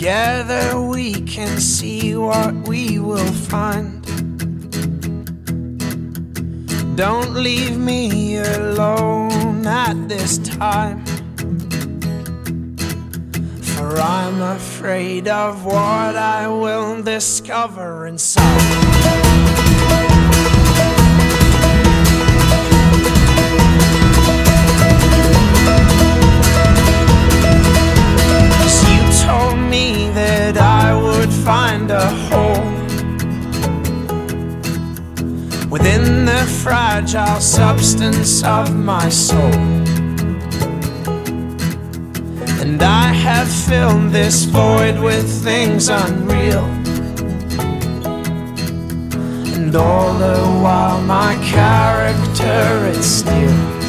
Together we can see what we will find. Don't leave me alone at this time, for I'm afraid of what I will discover inside. Find a hole within the fragile substance of my soul, and I have filled this void with things unreal, and all the while my character is still.